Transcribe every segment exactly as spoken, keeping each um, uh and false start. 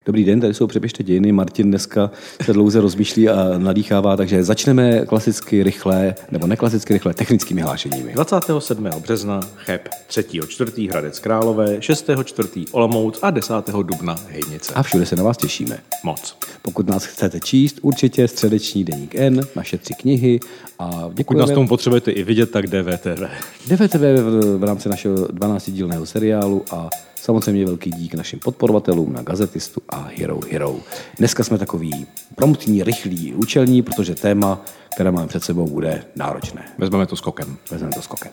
Dobrý den, tady jsou Přepište dějiny. Martin dneska se dlouze rozmýšlí a nadýchává, takže začneme klasicky rychle, nebo neklasicky rychle, technickými hlášeními. dvacátého sedmého března Cheb, třetího čtvrtého Hradec Králové, šestého čtvrtého Olomouc a desátého dubna Hejnice. A všude se na vás těšíme. Moc. Pokud nás chcete číst, určitě Středeční deník N, naše tři knihy. A pokud nás tomu potřebujete i vidět, tak D V T V. D V T V v, v rámci našeho dvanáctidílného seriálu a samozřejmě velký dík našim podporovatelům na Gazetistu a Hero Hero. Dneska jsme takový promutní, rychlí, účelní, protože téma, které máme před sebou, bude náročné. Vezmeme to skokem. Vezmeme to skokem.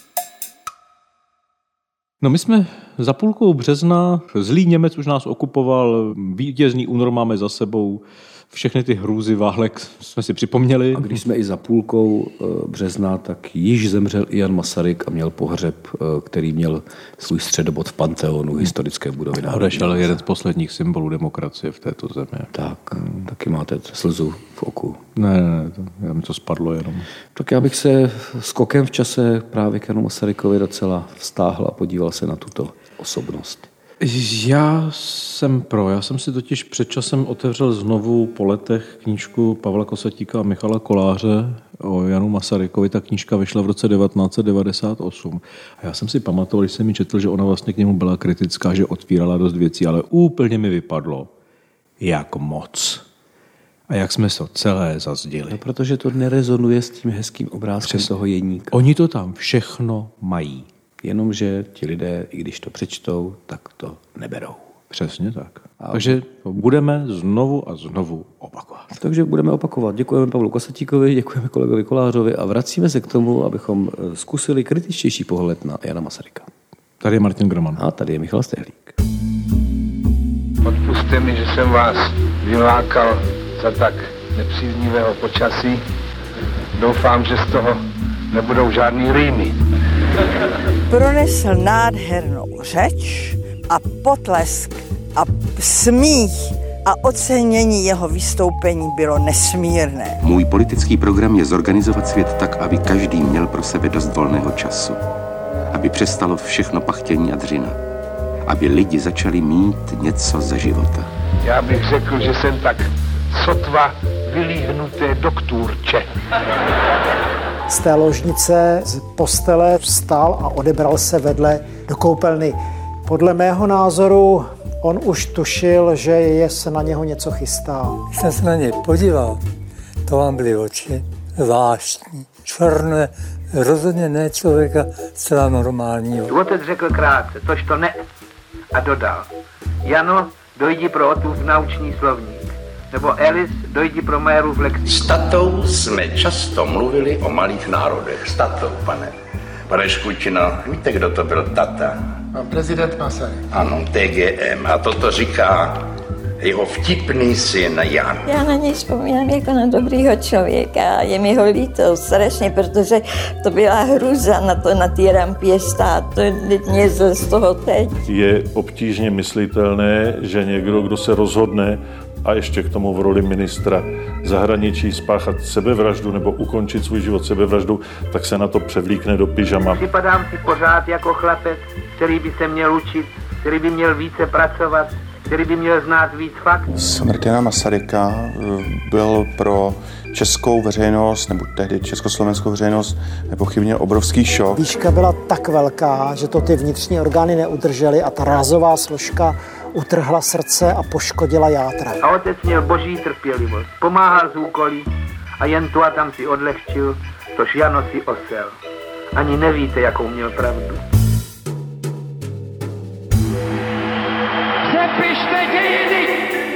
No my jsme za půlkou března, zlý Němec už nás okupoval, vítězný únor máme za sebou, všechny ty hrůzy válek jsme si připomněli. A když jsme i za půlkou března, tak již zemřel i Jan Masaryk a měl pohřeb, který měl svůj středobod v Panteonu, historické budovy. Odešel jeden z posledních symbolů demokracie v této zemi. Tak, hmm. taky máte slzu v oku. Ne, ne, ne, to, jenom to spadlo jenom. Tak já bych se skokem v čase právě k Janu Masarykovi docela vztáhl a podíval se na tuto osobnost. Já jsem pro. Já jsem si totiž před časem otevřel znovu po letech knížku Pavla Kosatíka a Michala Koláře o Janu Masarykovi. Ta knížka vyšla v roce devatenáct set devadesát osm. A já jsem si pamatoval, když jsem mi četl, že ona vlastně k němu byla kritická, že otvírala dost věcí, ale úplně mi vypadlo, jak moc. A jak jsme to celé zazděli. No, protože to nerezonuje s tím hezkým obrázkem Přes... toho Jeníka. Oni to tam všechno mají. Jenomže ti lidé, i když to přečtou, tak to neberou. Přesně tak. A takže budeme znovu a znovu opakovat. Takže budeme opakovat. Děkujeme Pavlu Kosatíkovi, děkujeme kolegovi Kolářovi a vracíme se k tomu, abychom zkusili kritičtější pohled na Jana Masaryka. Tady je Martin Groman. A tady je Michal Stehlík. Odpusťte mi, že jsem vás vylákal za tak nepříznivého počasí. Doufám, že z toho nebudou žádný rýmy. Pronesl nádhernou řeč a potlesk a smích a ocenění jeho vystoupení bylo nesmírné. Můj politický program je zorganizovat svět tak, aby každý měl pro sebe dost volného času. Aby přestalo všechno pachtění a dřina. Aby lidi začali mít něco ze života. Já bych řekl, že jsem tak sotva vylíhnuté doktůrče. Z té ložnice, z postele vstal a odebral se vedle do koupelny. Podle mého názoru on už tušil, že je se na něho něco chystá. Když jsem se na něj podíval, to vám byly oči zvláštní, černé, rozhodně ne člověka zcela normálního. Otec řekl krátce, tož to ne, a dodal. Jano, dojdi pro Otův naučný slovník. Nebo Elis, dojdi pro Majerův lexikon. S tatou jsme často mluvili o malých národech. S tatou, pane. Pane Škutino, víte, kdo to byl tata? No, prezident Masaryk. Ano, T G M. A toto říká jeho vtipný syn Jan. Já na něj vzpomínám jako na dobrýho člověka a je mi ho líto strašně, protože to byla hruza na to, na té rampě stát. To je z toho teď. Je obtížně myslitelné, že někdo, kdo se rozhodne a ještě k tomu v roli ministra zahraničí spáchat sebevraždu nebo ukončit svůj život sebevraždou, tak se na to převlíkne do pyžama. Připadám si pořád jako chlapec, který by se měl učit, který by měl více pracovat, který by měl znát víc fakt. Smrt Jana Masaryka byl pro českou veřejnost, nebo tehdy československou veřejnost, nepochybně obrovský šok. Výška byla tak velká, že to ty vnitřní orgány neudržely a ta rázová složka utrhla srdce a poškodila játra. A otec měl boží trpělivost, pomáhal z úkolí a jen tu a tam si odlehčil, tož Jano si osel. Ani nevíte, jakou měl pravdu. Přepište dějiny!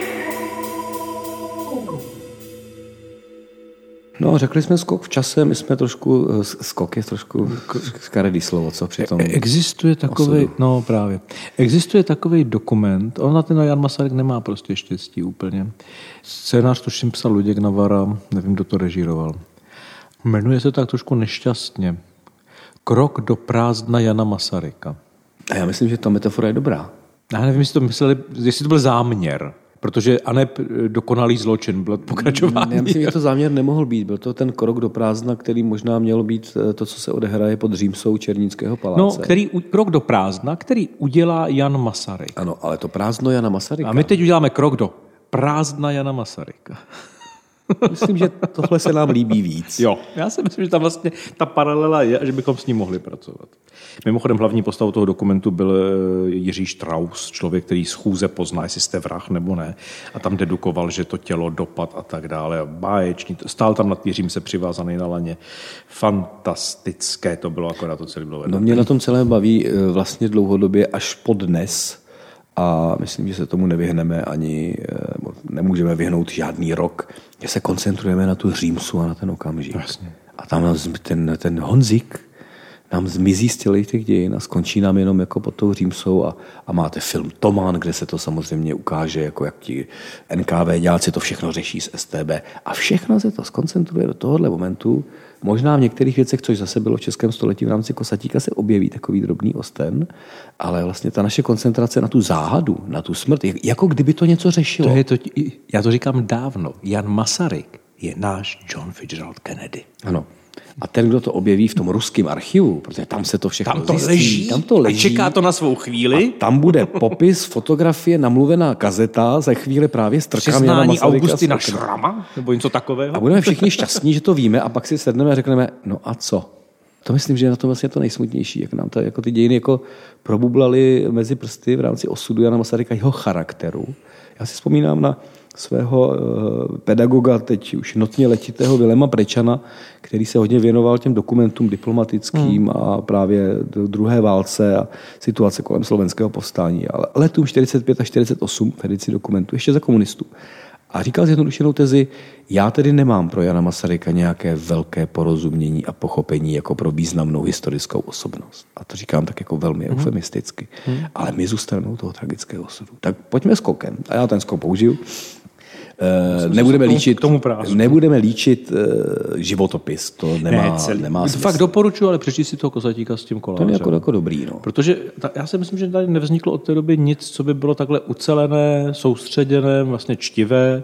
No, řekli jsme skok v čase, my jsme trošku, skok je trošku skaredý slovo, co přitom. Existuje takovej, osudu. no právě, existuje takovej dokument, on na ten Jan Masaryk nemá prostě štěstí úplně. Scénář tuším psal Luděk Navara, nevím, kdo to režíroval. Jmenuje se tak trošku nešťastně. Krok do prázdna Jana Masaryka. A já myslím, že ta metafora je dobrá. Já nevím, jestli to mysleli, jestli to byl záměr. Protože Aneb dokonalý zločin, byl pokračování. Já myslím, že to záměr nemohl být. Byl to ten krok do prázdna, který možná mělo být to, co se odehraje pod římsou Černínského paláce. No, který, krok do prázdna, který udělá Jan Masaryk. Ano, ale to prázdno Jana Masaryka. A my teď uděláme krok do prázdna Jana Masaryka. Myslím, že tohle se nám líbí víc. Jo, já si myslím, že tam vlastně ta paralela je a že bychom s ním mohli pracovat. Mimochodem hlavní postavou toho dokumentu byl Jiří Strauss, člověk, který z chůze pozná, jestli jste vrah nebo ne. A tam dedukoval, že to tělo dopad a tak dále. Báječný. Stál tam nad Jiřím se přivázaný na laně. Fantastické to bylo, akorát to celé bylo. No mě na tom celé baví vlastně dlouhodobě až po dnes. A myslím, že se tomu nevyhneme ani, nemůžeme vyhnout žádný rok, že se koncentrujeme na tu Římsu a na ten okamžik. Jasně. A tam ten, ten Honzik nám zmizí z těch dějin a skončí nám jenom jako pod tou Římsou a, a máte film Tomán, kde se to samozřejmě ukáže, jako jak ti N K V děláci to všechno řeší z S T B. A všechno se to skoncentruje do tohohle momentu. Možná v některých věcech, což zase bylo v českém století v rámci Kosatíka, se objeví takový drobný osten, ale vlastně ta naše koncentrace na tu záhadu, na tu smrt, jako kdyby to něco řešilo. To je to, já to říkám dávno. Jan Masaryk je náš John Fitzgerald Kennedy. Ano. A ten, kdo to objeví v tom ruském archivu, protože tam se to všechno tam to zjistí, leží, tam to leží. A čeká to na svou chvíli. A tam bude popis, fotografie, namluvená kazeta, za chvíli právě strkám Jana Masaryka. Augustina Šrama, nebo něco takového. A budeme všichni šťastní, že to víme a pak si sedneme a řekneme, no a co? To myslím, že je na tom vlastně to nejsmutnější, jak nám to, jako ty dějiny jako probublaly mezi prsty v rámci osudu Jana Masaryka, jeho charakteru. Já si vzpomínám na svého pedagoga, teď už notně letitého Vilema Prečana, který se hodně věnoval těm dokumentům diplomatickým hmm. a právě druhé válce a situace kolem slovenského povstání. Ale letům čtyřicet pět a čtyřicet osm v edici dokumentů, ještě za komunistů. A říkal zjednodušenou tezi, já tedy nemám pro Jana Masaryka nějaké velké porozumění a pochopení jako pro významnou historickou osobnost. A to říkám tak jako velmi hmm. eufemisticky. Hmm. Ale my zůstaneme toho tragického osudu. Tak pojďme skokem. A já ten skok použiju. Uh, nebudeme, tomu, líčit, tomu nebudeme líčit uh, životopis, to nemá, ne, nemá smysl. Fakt doporučuji, ale přečti si toho Kosatíka s tím kolářem. To je jako, jako dobrý. No. Protože ta, já si myslím, že tady nevzniklo od té doby nic, co by bylo takhle ucelené, soustředěné, vlastně čtivé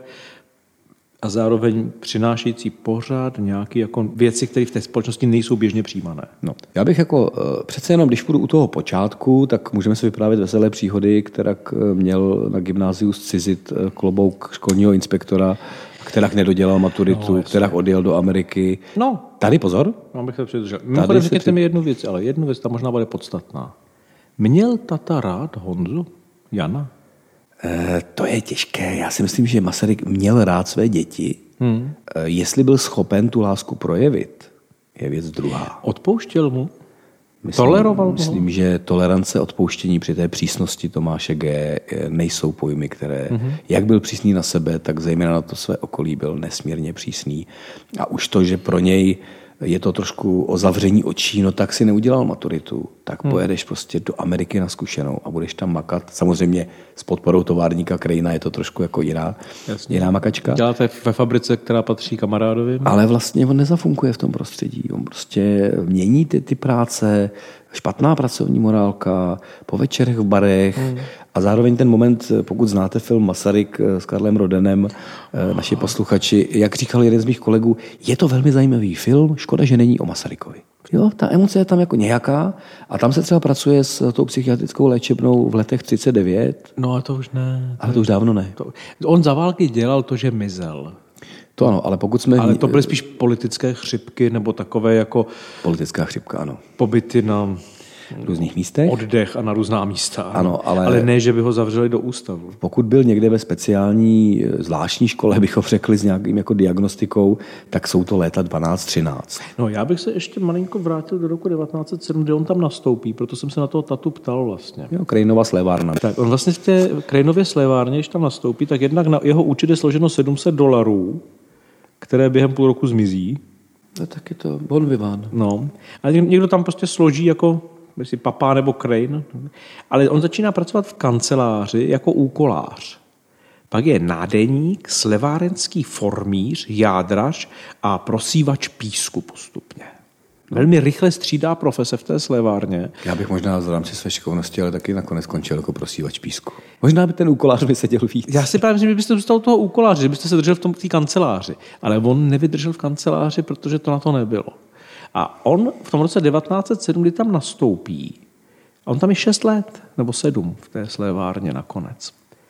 a zároveň přinášející pořád nějaké jako věci, které v té společnosti nejsou běžně přijímané. No. Já bych jako přece jenom, když půjdu u toho počátku, tak můžeme si vyprávět veselé příhody, která měl na gymnáziu zcizit klobouk školního inspektora, která nedodělal maturitu, no, která odjel do Ameriky. No. Tady pozor. Mám bych se přidržel. Mimochodem řekněte při... mi jednu věc, ale jednu věc, ta možná bude podstatná. Měl tata rád Honzu? Jana? E, to je těžké. Já si myslím, že Masaryk měl rád své děti. Hmm. E, jestli byl schopen tu lásku projevit, je věc druhá. Odpouštěl mu? Myslím, Toleroval mu? Myslím, že tolerance, odpouštění při té přísnosti Tomáše G. nejsou pojmy, které, hmm. jak byl přísný na sebe, tak zejména na to své okolí byl nesmírně přísný. A už to, že pro něj je to trošku o zavření očí, no tak si neudělal maturitu, tak hmm. pojedeš prostě do Ameriky na zkušenou a budeš tam makat. Samozřejmě s podporou továrníka Krejna je to trošku jako jiná, jiná makačka. Děláte ve fabrice, která patří kamarádovi? Ale vlastně on nezafunkuje v tom prostředí. On prostě mění ty, ty práce, špatná pracovní morálka, po večerech v barech hmm. a zároveň ten moment, pokud znáte film Masaryk s Karlem Rodenem, naši posluchači, jak říkal jeden z mých kolegů, je to velmi zajímavý film, škoda, že není o Masarykovi. Jo, ta emoce je tam jako nějaká a tam se třeba pracuje s tou psychiatrickou léčebnou v letech třicet devět. No a to už ne. Ale to už dávno ne. To, on za války dělal to, že mizel. To ano, ale pokud jsme... Ale to byly spíš politické chřipky nebo takové jako... Politická chřipka, ano. Pobyty na... různých místech. Oddech a na různá místa. Ano, ale, ale ne, že by ho zavřeli do ústavu. Pokud byl někde ve speciální zvláštní škole, bychom řekli s nějakým jako diagnostikou, tak jsou to léta dvanáct třináct. No já bych se ještě malinko vrátil do roku devatenáct set sedm, kde on tam nastoupí, proto jsem se na toho tatu ptal vlastně. Jo, Krejnova slévárna. Tak on vlastně v té Krejnově slévárně, když tam nastoupí, tak jednak na jeho účet je složeno sedm set dolarů, které během půl roku zmizí. No tak je to bon vivant. No, a někdo tam prostě složí jako jestli papá nebo Krejn, ale on začíná pracovat v kanceláři jako úkolář. Pak je nádeník, slevárenský formíř, jádrař a prosívač písku postupně. Velmi rychle střídá profese v té slévárně. Já bych možná v rámci své šikovnosti, ale taky nakonec skončil jako prosívač písku. Možná by ten úkolář by seděl víc. Já si právě myslím, že byste zůstal toho úkoláře, že byste se držel v tom té kanceláři. Ale on nevydržel v kanceláři, protože to na to nebylo. A on v tom roce devatenáct set sedm, kdy tam nastoupí, a on tam je šest let, nebo sedm v té slévárně nakonec.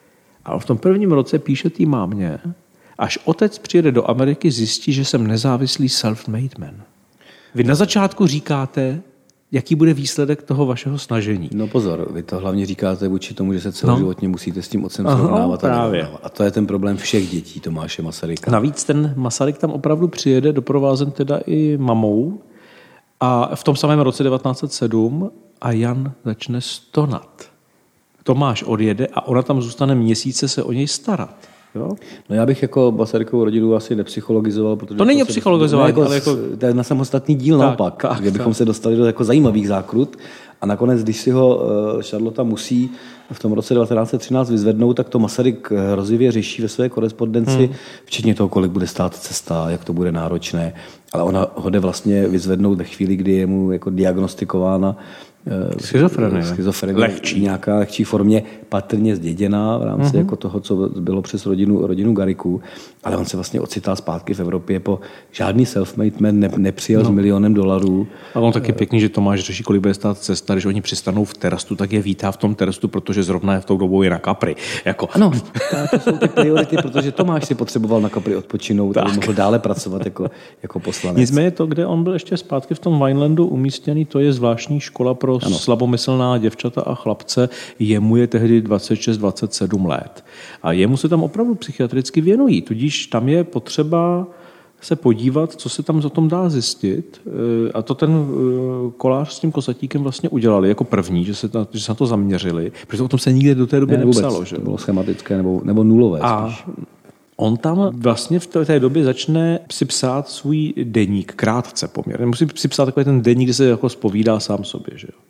A on v tom prvním roce píše tý mámě, až otec přijede do Ameriky, zjistí, že jsem nezávislý self-made man. Vy na začátku říkáte, jaký bude výsledek toho vašeho snažení. No pozor, vy to hlavně říkáte vůči tomu, že se celoživotně no. musíte s tím otcem srovnávat. No, právě. A to je ten problém všech dětí Tomáše Masaryka. Navíc ten Masaryk tam opravdu přijede, doprovázen teda i mamou, a v tom samém roce devatenáct set sedm a Jan začne stonat. Tomáš odjede a ona tam zůstane měsíce se o něj starat. Jo? No já bych jako Masarykovou rodinu asi nepsychologizoval. Protože to není o psychologizování, jako, ale jako... To je na samostatný díl tak, naopak, tak, kde bychom tak. se dostali do jako zajímavých zákrut. A nakonec, když si ho Charlotte musí v tom roce devatenáct set třináct vyzvednout, tak to Masaryk hrozivě řeší ve své korespondenci, hmm. včetně toho, kolik bude stát cesta, jak to bude náročné. Ale ona ho jde vlastně vyzvednout ve chvíli, kdy je mu jako diagnostikována schizofrenie. Schizofrenie lehčí. Nějaká lehčí formě, patrně zděděná v rámci mm-hmm. jako toho, co bylo přes rodinu, rodinu Garrigů, ale on se vlastně ocitá zpátky v Evropě po žádný self-made man ne, nepřijel no. s milionem dolarů. A on taky pěkný, že Tomáš řeší, kolik bude stát cesta, když oni přistanou v Terestu, tak je vítá v tom Terestu, protože zrovna je v tou dobou je na Capri. Jako... Ano, to jsou ty priority, protože Tomáš si potřeboval na Capri odpočinout, aby mohl dále pracovat jako, jako poslanec. Nicméně to, kde on byl ještě zpátky v tom Vinelandu umístěný, to je zvláštní škola pro ano. slabomyslná děvčata a chlapce. Jemu je tehdy dvacet šest dvacet sedm let. A jemu se tam opravdu psychiatricky věnují. Tudíž tam je potřeba se podívat, co se tam o tom dá zjistit. A to ten Kolář s tím Kosatíkem vlastně udělali jako první, že se, na, že se na to zaměřili. Protože o tom se nikdy do té doby ne, nepsalo. Že? To bylo schematické nebo, nebo nulové a spíš. On tam vlastně v té době začne si psát svůj deník, krátce poměrně. Musí si psát takový ten deník, kde se jako zpovídá sám sobě. Že jo?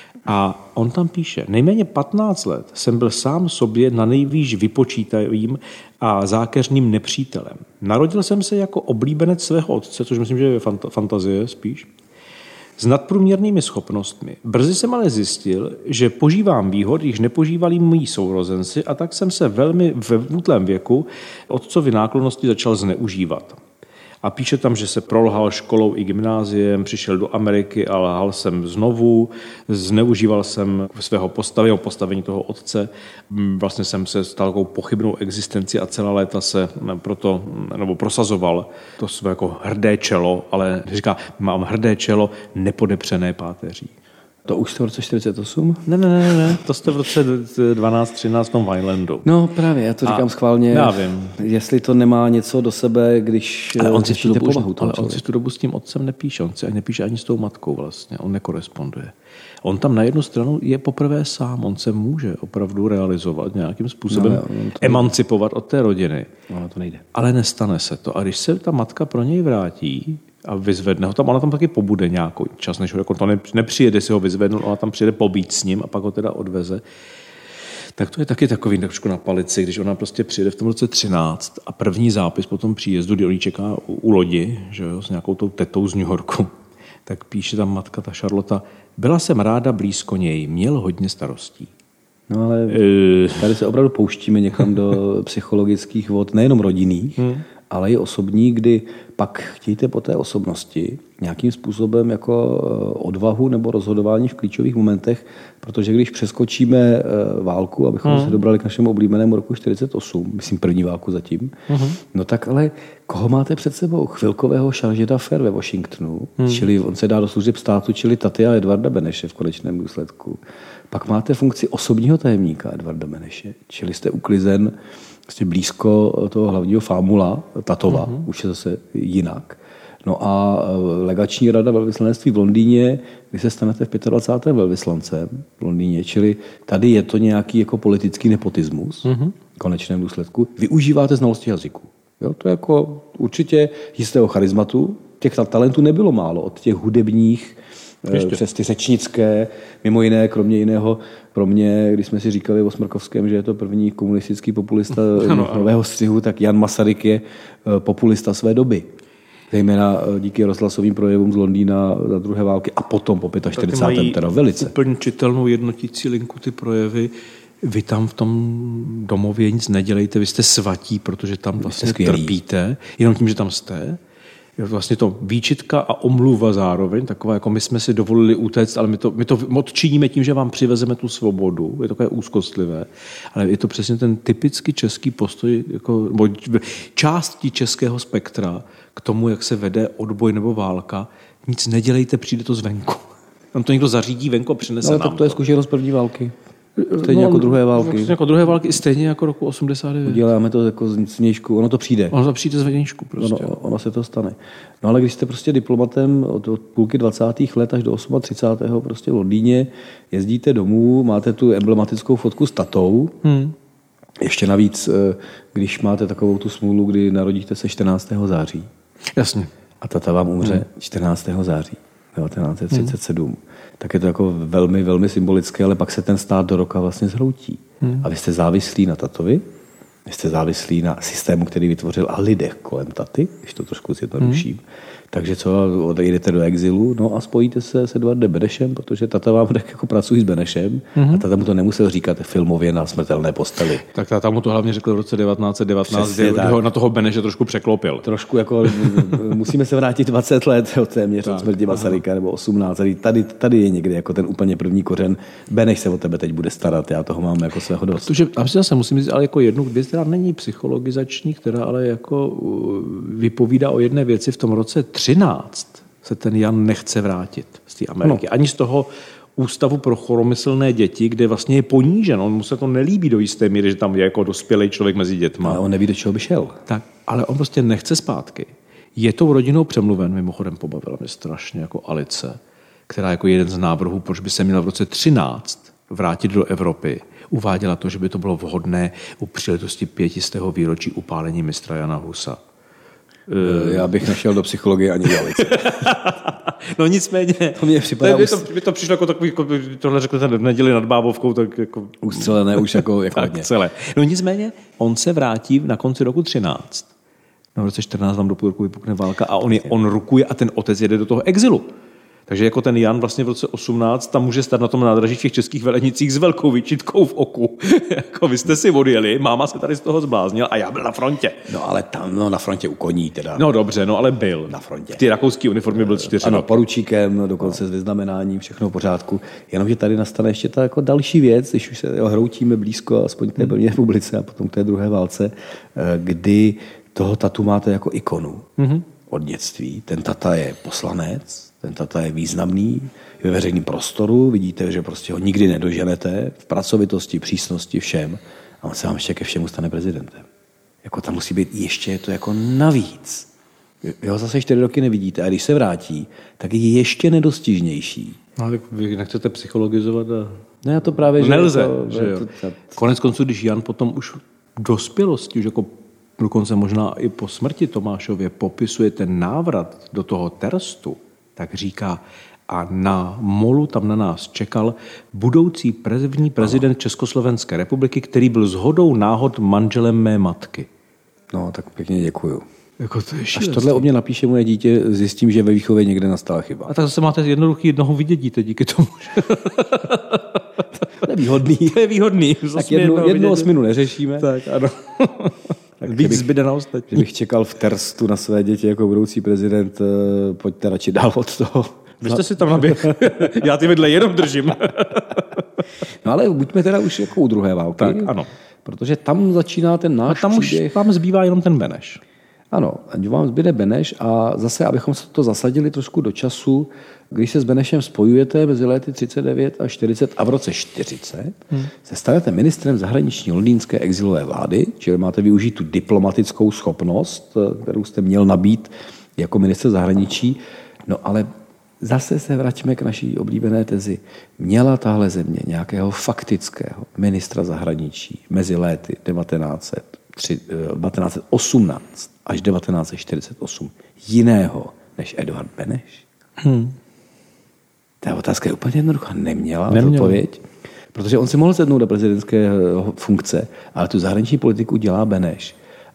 A on tam píše, nejméně patnáct let jsem byl sám sobě na nejvýš vypočítavým a zákeřným nepřítelem. Narodil jsem se jako oblíbenec svého otce, což myslím, že je fant- fantazie spíš, s nadprůměrnými schopnostmi. Brzy jsem ale zjistil, že požívám výhod, již nepožívali moji sourozenci, a tak jsem se velmi ve útlém věku otcovy náklonnosti začal zneužívat. A píše tam, že se prolhal školou i gymnáziem, přišel do Ameriky a lhal jsem znovu, zneužíval jsem svého postavení, postavení toho otce, vlastně jsem se stal takovou pochybnou existenci a celá léta se proto, nebo prosazoval to své jako hrdé čelo, ale říká, mám hrdé čelo nepodepřené páteří. To už jste v roce čtyřicet osm? Ne, ne, ne, ne, to jste v roce dvanáct třináct v tom Vinelandu. No právě, já to říkám a, schválně. Já vím. Jestli to nemá něco do sebe, když ale on si tu dobu, povahu ale on si tu dobu s tím otcem nepíše, on si nepíše ani s tou matkou vlastně, on nekoresponduje. On tam na jednu stranu je poprvé sám, on se může opravdu realizovat nějakým způsobem, no, emancipovat od té rodiny. No, to nejde. Ale nestane se to. A když se ta matka pro něj vrátí a vyzvedne ho tam, ona tam taky pobude nějaký čas, než ho, jako to nepřijede si ho vyzvednout, ona tam přijede pobít s ním a pak ho teda odveze. Tak to je taky takový trošku na palici, když ona prostě přijede v tom roce třináct a první zápis po tom příjezdu, kdy on čeká u, u lodi, že jo, s nějakou tou tetou z New Yorku, tak píše tam matka, ta Charlotte, byla jsem ráda blízko něj, měl hodně starostí. No ale tady se opravdu pouštíme někam do psychologických vod, nejenom rodinných, hmm. ale i osobní, kdy pak chtějte po té osobnosti nějakým způsobem jako odvahu nebo rozhodování v klíčových momentech, protože když přeskočíme válku, abychom hmm. se dobrali k našemu oblíbenému roku čtyřicet osm, myslím první válku zatím, hmm. no tak ale koho máte před sebou? Chvilkového Chargé d'Affaires ve Washingtonu, hmm. čili on se dá do služeb státu, čili Tatia Edvarda Beneše v konečném důsledku. Pak máte funkci osobního tajemníka Edvarda Beneše, čili jste uklizen vlastně blízko toho hlavního fámula, Tatova, mm-hmm. už je zase jinak. No a legační rada velvyslanectví v Londýně, vy se stanete v dvacátém pátém velvyslancem v Londýně, čili tady je to nějaký jako politický nepotismus mm-hmm. v konečném důsledku. Využíváte znalosti jazyku. Jo, to je jako určitě jistého charizmatu. Těch talentů nebylo málo, od těch hudebních Ještě. přes ty řečnické, mimo jiné, kromě jiného, pro mě, když jsme si říkali o Smrkovském, že je to první komunistický populista ano, nového střihu, tak Jan Masaryk je populista své doby. Zejména díky Jaroslavovým projevům z Londýna za druhé války a potom po čtyřicátém pátém teda velice. Úplně čitelnou jednotící linku ty projevy. Vy tam v tom domově nic nedělejte, vy jste svatí, protože tam vlastně trpíte, jenom tím, že tam jste. Je vlastně to výčitka a omluva zároveň, taková jako my jsme si dovolili utéct, ale my to, my to odčiníme tím, že vám přivezeme tu svobodu, je to takové úzkostlivé, ale je to přesně ten typický český postoj, jako, části českého spektra k tomu, jak se vede odboj nebo válka. Nic nedělejte, přijde to zvenku. Tam to někdo zařídí venku a přinese no, nám to. to je zkušenost první války. Stejně no, jako druhé války. Stejně jako druhé války, stejně jako roku osmdesát devět. Uděláme to jako z vnějšku, ono to přijde. Ono to přijde z vnějšku prostě. Ono, ono se to stane. No ale když jste prostě diplomatem od, od půlky dvacátých let až do třicátého osmého prostě v Londýně, jezdíte domů, máte tu emblematickou fotku s tatou. Hmm. Ještě navíc, když máte takovou tu smůlu, kdy narodíte se čtrnáctého září. Jasně. A tata vám umře hmm. čtrnáctého září devatenáct set třicet sedm. Hmm. Tak je to jako velmi, velmi symbolické, ale pak se ten stát do roka vlastně zhroutí. Hmm. A vy jste závislí na tatovi, vy jste závislí na systému, který vytvořil a lidech kolem taty, když to trošku zjednoduším. Hmm. Takže co, odejdete do exilu, no a spojíte se s Edvardem Benešem, protože tata vám tak jako pracují s Benešem hmm. a tata mu to nemusel říkat filmově na smrtelné posteli. Tak tata mu to hlavně řekl v roce devatenáct set devatenáct, kdy ho na toho Beneše trošku překlopil. Trošku jako, musíme se vrátit dvacet let od téměř od smrti Masaryka, nebo osmnáct. Tady, tady je někdy jako ten úplně první kořen. Beneš se o tebe teď bude starat, já toho mám jako svého dost. Protože, a zase musím říct, ale jako jednu věc, která není psychologizační, která ale jako vypovídá o jedné věci. V tom roce třináct se ten Jan nechce vrátit z té Ameriky. No. Ani z toho ústavu pro choromyslné děti, kde vlastně je ponížen. On mu se to nelíbí do jisté míry, že tam je jako dospělý člověk mezi dětma. Ale on neví, do čeho by šel. Tak, ale on prostě nechce zpátky. Je tou rodinou přemluven, mimochodem pobavila mě strašně jako Alice, která jako jeden z návrhů, proč by se měla v roce třináct vrátit do Evropy, uváděla to, že by to bylo vhodné u příležitosti pětistého výročí upálení mistra Jana Husa. Já bych nešel do psychologie ani do Alice. No nicméně, to mě připadá. By to, by to přišlo jako takový, jako tohle řekl ten v neděli nad Bábovkou, tak jako... Ustřelené už jako, jako tak, celé. No nicméně, on se vrátí na konci roku třináct. No v roce čtrnáct vám do půl roku vypukne válka a on, je, on rukuje a ten otec jede do toho exilu. Takže jako ten Jan vlastně v roce osmnáct tam může stát na tom nádraží v těch českých velenicích s velkou výčitkou v oku. Jako vy jste si odjeli, máma se tady z toho zbláznila a já byl na frontě. No ale tam, no na frontě u koní teda. No dobře, no ale byl. Na frontě. V té rakouské uniformě byl čtyři. Ano, poručíkem, dokonce no. s vyznamenáním, všechno v pořádku. Jenomže tady nastane ještě ta jako další věc, když už se jo, hroutíme blízko aspoň té první republice a potom té druhé válce, kdy toho tatu máte jako ikonu mm-hmm. od dětství. Ten tata je poslanec, ten tata je významný ve veřejném prostoru, vidíte, že prostě ho nikdy nedoženete v pracovitosti, přísnosti, všem a on se vám ještě ke všemu stane prezidentem. Jako tam musí být ještě to jako navíc. Vy ho zase čtyři roky nevidíte a když se vrátí, tak je ještě nedostižnější. No, tak vy nechcete psychologizovat a... Ne, já to právě, že... Nelze, to, že jo. To, to... Konec konců, když Jan potom už v dospělosti, už jako dokonce možná i po smrti Tomášově popisuje ten návrat do toho Terstu, tak říká, a na molu tam na nás čekal budoucí první prezident no. Československé republiky, který byl shodou náhod manželem mé matky. No, tak pěkně děkuju. Jako to je Až tohle o mě napíše moje dítě, zjistím, že ve výchově někde nastala chyba. A tak zase máte jednoduchý jednoho vidět díky tomu. To je výhodný. To je výhodný. Tak jednu, jednu osminu neřešíme. Tak ano. Tak víc zbyde na ostatní. Kdybych čekal v Terstu na své děti jako budoucí prezident, pojďte radši dál od toho. Vy jste si tam naběh. Já ty vedle jenom držím. No ale buďme teda už jako u druhé války. Tak, ano. Protože tam začíná ten náš a tam příběh. Už tam zbývá jenom ten Beneš. Ano, ať vám zbyde Beneš a zase, abychom se to zasadili trošku do času, když se s Benešem spojujete mezi léty třicet devět a čtyřicet a v roce čtyřicet hmm. se stanete ministrem zahraniční londýnské exilové vlády, čili máte využít tu diplomatickou schopnost, kterou jste měl nabít jako ministr zahraničí. No ale zase se vraťme k naší oblíbené tezi. Měla tahle země nějakého faktického ministra zahraničí mezi léty devatenáct set osmnáct až devatenáct set čtyřicet osm jiného než Edvard Beneš? Hmm. Ta otázka je úplně jednoduchá. Neměla, Neměla. odpověď. Protože on si mohl sednout do prezidentské funkce, ale tu zahraniční politiku dělá Beneš.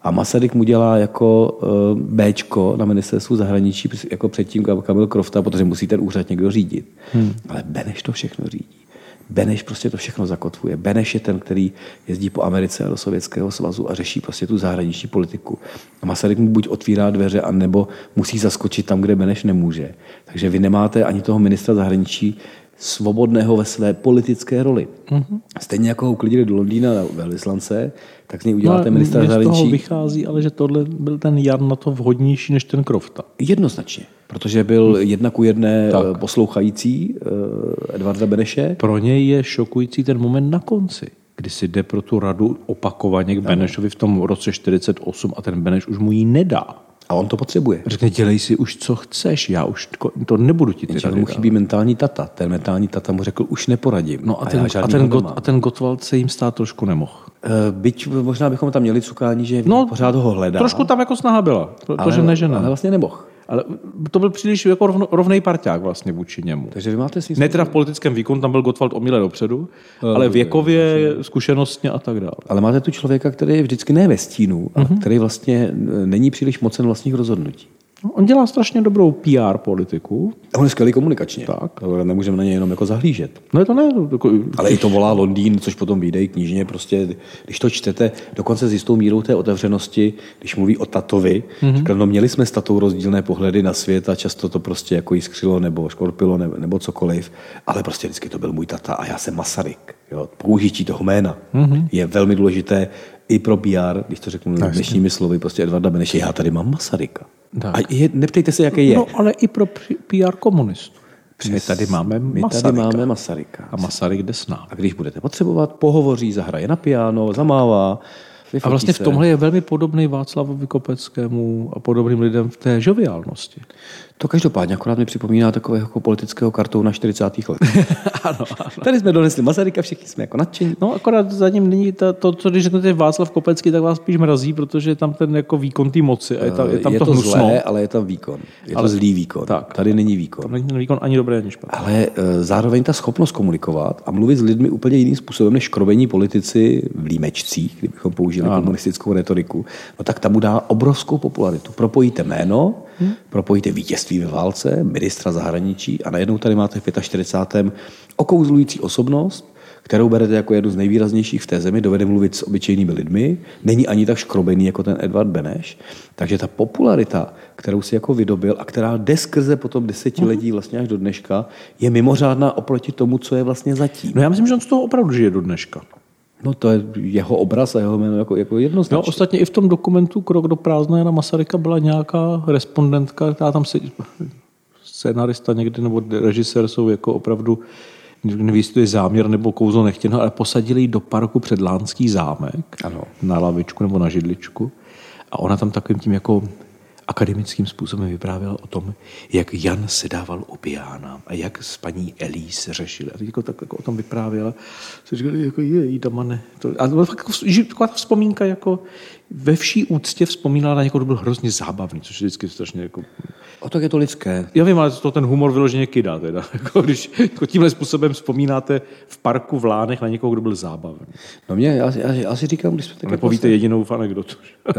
A Masaryk mu dělá jako Béčko na ministerstvu zahraničí, jako předtím Kamil Krofta, protože musí ten úřad někdo řídit. Hmm. Ale Beneš to všechno řídí. Beneš prostě to všechno zakotvuje. Beneš je ten, který jezdí po Americe a do Sovětského svazu a řeší prostě tu zahraniční politiku. A Masaryk mu buď otvírá dveře, anebo musí zaskočit tam, kde Beneš nemůže. Takže vy nemáte ani toho ministra zahraničí svobodného ve své politické roli. Mm-hmm. Stejně jako ho uklidili do Londýna na velvyslance, tak z něj uděláte no, ministra zahraničí. Z toho vychází, ale že tohle byl ten Jan na to vhodnější než ten Krofta. Jednoznačně, protože byl jedna ku jedné tak. poslouchající Edvarda Beneše. Pro něj je šokující ten moment na konci, kdy si jde pro tu radu opakovaně k Benešovi v tom roce čtyřicet osm a ten Beneš už mu ji nedá. A on to potřebuje. Řekne, dělej si už, co chceš, já už to nebudu ti ty rady. Mu chybí mentální tata. Ten mentální tata mu řekl, už neporadím. No a, ten, a, a, ten, got, a ten Gottwald se jim stát trošku nemohl. Byť možná bychom tam měli cukání, že no, pořád ho hledá. Trošku tam jako snaha byla. To, ale, to že nežena. Ale vlastně nemohl. Ale to byl příliš jako rovno, rovnej parťák vlastně vůči němu. Takže vy máte ne teda v politickém výkonu, tam byl Gottwald o míle dopředu, ale, ale věkově, zkušenostně a tak dále. Ale máte tu člověka, který je vždycky ne ve stínu, mm-hmm. a který vlastně není příliš mocen vlastních rozhodnutí. No, on dělá strašně dobrou P R politiku. On je skvělý komunikačně. Tak. Nemůžeme na něj jenom jako zahlížet. No je to ne. Ale i to volá Londýn, což potom vyjde knižně. Prostě, když to čtete, dokonce s jistou mírou té otevřenosti, když mluví o tatovi, mm-hmm. říkal, no měli jsme s tatou rozdílné pohledy na svět a často to prostě jako jiskřilo nebo škorpilo nebo, nebo cokoliv, ale prostě vždycky to byl můj tata a já jsem Masaryk. Jo. Použití toho jména mm-hmm. je velmi důležité i pro P R, když to řeknu dnešními slovy, prostě Edvarda Beneše, já tady mám Masaryka. Tak. A je, neptejte se, jaký je. No, ale i pro P R komunistů. My tady máme My Masaryka. tady máme Masaryka. A Masaryk jde s námi. A když budete potřebovat, pohovoří, zahraje na piano, zamává. A vlastně v tomhle je velmi podobný Václavovi Kopeckému a podobným lidem v té žoviálnosti. To každopádně akorát mi připomíná takového jako politického kartouna čtyřicátých let. ano, ano. Tady jsme donesli Masaryka, všichni jsme jako nadšení. No akorát za ním není ta, to, co když řeknete Václav Kopecký, tak vás spíš mrazí, protože je tam ten jako výkon té moci. A je tam, je tam je to, to hnusno. Zlé, ale je tam výkon. Je ale, to zlý výkon. Tak, tady není výkon. Tam není ten výkon ani dobré, ani špatné. Ale e, zároveň ta schopnost komunikovat a mluvit s lidmi úplně jiným způsobem než škrobení politici v límečcích, kdybychom použili ano. komunistickou retoriku, no tak tam mu dá obrovskou popularitu. Propojíte jméno, hmm. propojíte vítězství ve válce, ministra zahraničí a najednou tady máte v čtyřicátém pátém okouzlující osobnost, kterou berete jako jednu z nejvýraznějších v té zemi, dovede mluvit s obyčejnými lidmi, není ani tak škrobený jako ten Edvard Beneš, takže ta popularita, kterou si jako vydobil a která jde skrze potom desetiletí vlastně až do dneška, je mimořádná oproti tomu, co je vlastně zatím. No já myslím, že on z toho opravdu žije do dneška. No to je jeho obraz a jeho jméno jako, jako jednoznačně. No ostatně i v tom dokumentu Krok do prázdna Jana Masaryka byla nějaká respondentka, která tam se scénarista někdy nebo režisér jsou jako opravdu neví, jestli to je záměr nebo kouzlo nechtěno, ale posadili ji do parku před Lánský zámek ano. na lavičku nebo na židličku a ona tam takovým tím jako akademickým způsobem vyprávěla o tom, jak Jan se dával u piana a jak s paní Elise řešili. A teď jako, tak jako o tom vyprávěla. Se říkali, jako je, Damane. A to byla taková ta vzpomínka, jako ve vší úctě vzpomínala na někoho, kdo byl hrozně zábavný, což je vždycky strašně jako... O tak je to lidské. Já vím, ale to ten humor vyloženě kydá teda. Jako když jako tímhle způsobem vzpomínáte v parku v Lánech na někoho, kdo byl zábavný. No mě, já, já, já si říkám, když jsme tak... Nepovíte vlastně... jedinou anekdotu.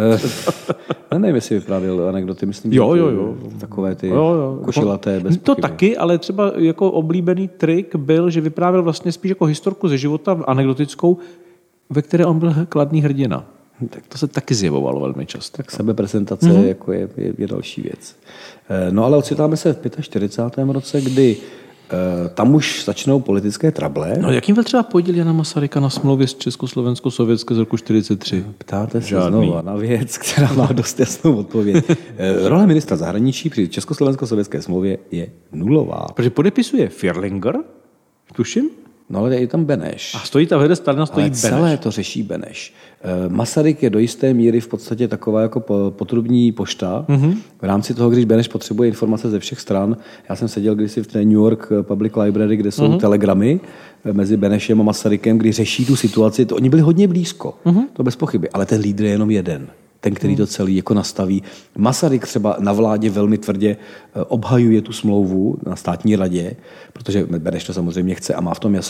Já nevím, jestli vyprávěl anekdoty, myslím, jo, jo, jo. takové ty jo, jo. košilaté, bez To pochyby. Taky, ale třeba jako oblíbený trik byl, že vyprávěl vlastně spíš jako historku ze života anekdotickou, ve které on byl kladný hrdina. Tak to se taky zjevovalo velmi často. Tak sebeprezentace mm-hmm. jako je, je, je další věc. No ale ocitáme se v čtyřicátém pátém roce, kdy uh, tam už začnou politické trable. No jakým byl třeba podíl Jana Masaryka na smlouvě s Československo-sovětské z roku čtyřicet tři? Ptáte se Žádný. Znova na věc, která má dost jasnou odpověď. Role ministra zahraničí při Československo-sovětské smlouvě je nulová. Protože podepisuje Firlinger, tuším? No ale je tam Beneš. A stojí tam vedle Stalina, stojí ale Beneš. celé to řeší Beneš. Masaryk je do jisté míry v podstatě taková jako potrubní pošta. Mm-hmm. V rámci toho, když Beneš potřebuje informace ze všech stran. Já jsem seděl kdysi v té New York Public Library, kde jsou mm-hmm. telegramy mezi Benešem a Masarykem, kdy řeší tu situaci. To, oni byli hodně blízko, mm-hmm. to bez pochyby, ale ten lídr je jenom jeden. Ten, který to celý jako nastaví. Masaryk třeba na vládě velmi tvrdě obhajuje tu smlouvu na státní radě, protože Beneš to samozřejmě chce a má v tom jasno.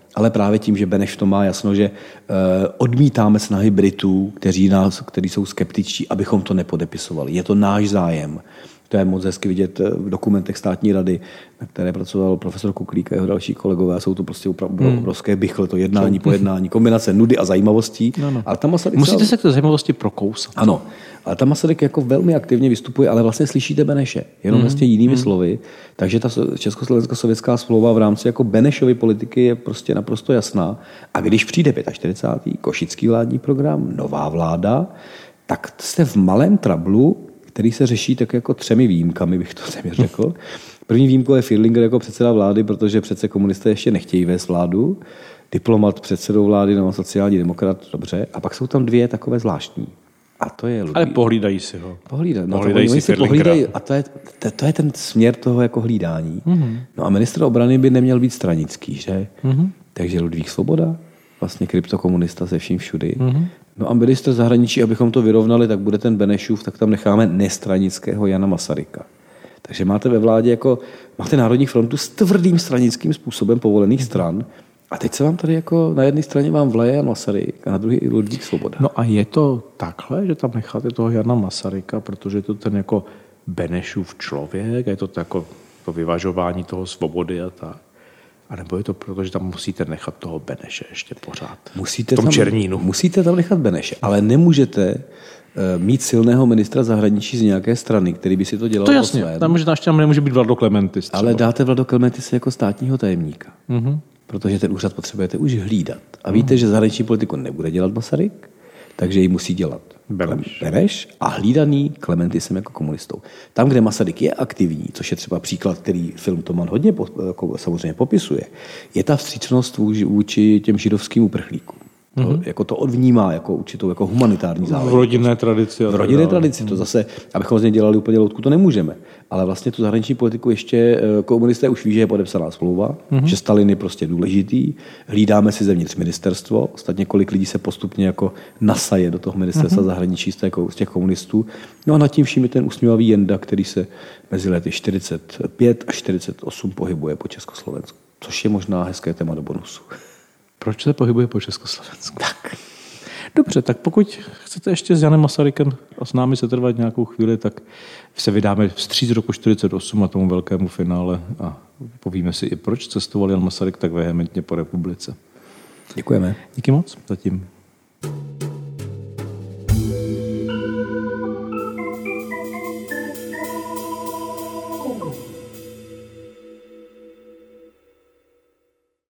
ale právě tím, že Beneš to má jasno, že odmítáme snahy Britů, kteří, nás, kteří jsou skeptičtí, abychom to nepodepisovali. Je to náš zájem. To je moc hezky vidět v dokumentech státní rady, na které pracoval profesor Kuklík a jeho další kolegové. Jsou to prostě opravdu hmm. obrovské bychle, to jednání po jednání, kombinace nudy a zajímavostí. No, no. Ale tam Masaryk Musíte se k té zajímavosti prokousat. Ano, ale tam Masaryk jako velmi aktivně vystupuje, ale vlastně slyšíte Beneše, jenom hmm. vlastně jinými hmm. slovy. Takže ta československá sovětská smlouva v rámci jako Benešovy politiky je prostě naprosto jasná. A když přijde čtyřicátý pátý Košický vládní program, nová vláda, tak jste v malém trablu, který se řeší tak jako třemi výjimkami, bych to téměř řekl. První výjimkou je Fierlinger jako předseda vlády, protože přece komunisté ještě nechtějí vést vládu. Diplomat předsedou vlády nebo sociální demokrat, dobře. A pak jsou tam dvě takové zvláštní. A to je Ludvík. Ale pohlídají si ho. Pohlídají. No, pohlídají to, si si pohlídají, a to je, to, to je ten směr toho jako hlídání. Mm-hmm. No a ministr obrany by neměl být stranický, že? Mm-hmm. Takže Ludvík Svoboda, vlastně kryptokomunista se vším všudy. Mm-hmm. No a ministr zahraničí, abychom to vyrovnali, tak bude ten Benešův, tak tam necháme nestranického Jana Masaryka. Takže máte ve vládě jako, máte Národní frontu s tvrdým stranickým způsobem povolených stran a teď se vám tady jako na jedné straně vám vleje Jan Masaryk a na druhé Ludvík Svoboda. No a je to takhle, že tam necháte toho Jana Masaryka, protože je to ten jako Benešův člověk, je to jako to vyvažování toho svobody a tak. A nebo je to proto, že tam musíte nechat toho Beneše ještě pořád? Musíte v tom tam, Černínu. Musíte tam nechat Beneše, ale nemůžete mít silného ministra zahraničí z nějaké strany, který by si to dělal. To jasně, tam, že tam nemůže být Vlado Klementis. Třeba. Ale dáte Vlado Klementis jako státního tajemníka. Mm-hmm. Protože ten úřad potřebujete už hlídat. A víte, mm-hmm. že zahraniční politiku nebude dělat Masaryk, takže ji musí dělat Beneš. Beneš a hlídaný Klementisem jako komunistou. Tam, kde Masaryk je aktivní, což je třeba příklad, který film Toman hodně jako samozřejmě popisuje, je ta vstřícnost vůči těm židovským uprchlíkům. To, mm-hmm. jako to odvnímá jako určitou jako humanitární záležitost. V rodinné tradici. V rodinné tradici. To zase, abychom z něj dělali úplně loutku, to nemůžeme. Ale vlastně tu zahraniční politiku ještě komunisté už ví, že je podepsaná smlouva, mm-hmm. že Stalin je prostě důležitý. Hlídáme si zevnitř ministerstvo. Ostatně kolik lidí se postupně jako nasaje do toho ministerstva mm-hmm. zahraničí z těch komunistů. No a nad tím vším je ten usměvavý Jenda, který se mezi lety čtyřicet pět a čtyřicet osm pohybuje po Československu. Což je možná hezké téma do bonusu. Proč se pohybuje po Československu? Tak. Dobře, tak pokud chcete ještě s Janem Masarykem a s námi se trvat nějakou chvíli, tak se vydáme vstříc roku čtyřicet osm a tomu velkému finále a povíme si i, proč cestoval Jan Masaryk tak vehementně po republice. Děkujeme. Díky moc zatím.